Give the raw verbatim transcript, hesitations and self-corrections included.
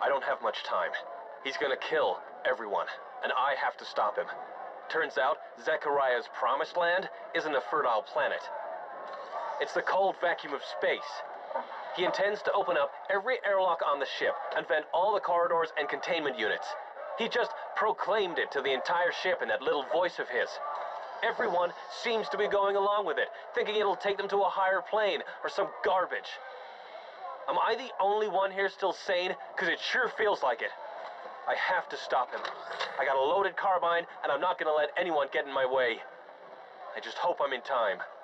I don't have much time. He's gonna kill everyone, and I have to stop him. Turns out, Zechariah's promised land isn't a fertile planet. It's the cold vacuum of space. He intends to open up every airlock on the ship and vent all the corridors and containment units. He just proclaimed it to the entire ship in that little voice of his. Everyone seems to be going along with it, thinking it'll take them to a higher plane or some garbage. Am I the only one here still sane? Because it sure feels like it. I have to stop him. I got a loaded carbine, and I'm not gonna let anyone get in my way. I just hope I'm in time.